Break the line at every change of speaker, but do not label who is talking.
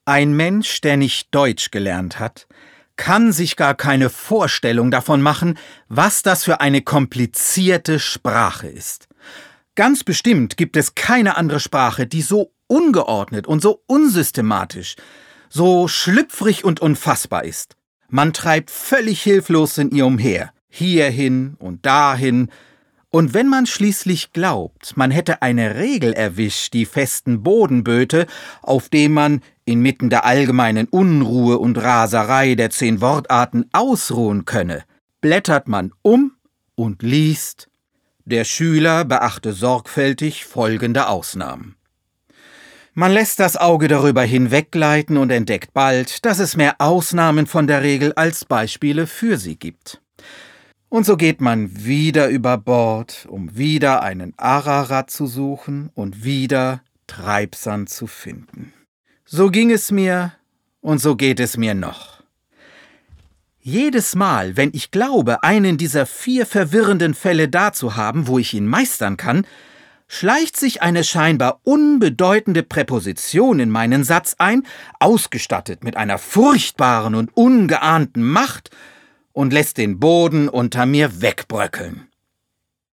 Ein Mensch, der nicht Deutsch gelernt hat, kann sich gar keine Vorstellung davon machen, was das für eine komplizierte Sprache ist. Ganz bestimmt gibt es keine andere Sprache, die so ungeordnet und so unsystematisch, so schlüpfrig und unfassbar ist. Man treibt völlig hilflos in ihr umher, hierhin und dahin, und wenn man schließlich glaubt, man hätte eine Regel erwischt, die festen Boden böte, auf dem man inmitten der allgemeinen Unruhe und Raserei der 10 Wortarten ausruhen könne, blättert man um und liest: Der Schüler beachte sorgfältig folgende Ausnahmen. Man lässt das Auge darüber hinweggleiten und entdeckt bald, dass es mehr Ausnahmen von der Regel als Beispiele für sie gibt. Und so geht man wieder über Bord, um wieder einen Ararat zu suchen und wieder Treibsand zu finden. So ging es mir und so geht es mir noch. Jedes Mal, wenn ich glaube, einen dieser 4 verwirrenden Fälle da zu haben, wo ich ihn meistern kann, schleicht sich eine scheinbar unbedeutende Präposition in meinen Satz ein, ausgestattet mit einer furchtbaren und ungeahnten Macht, und lässt den Boden unter mir wegbröckeln.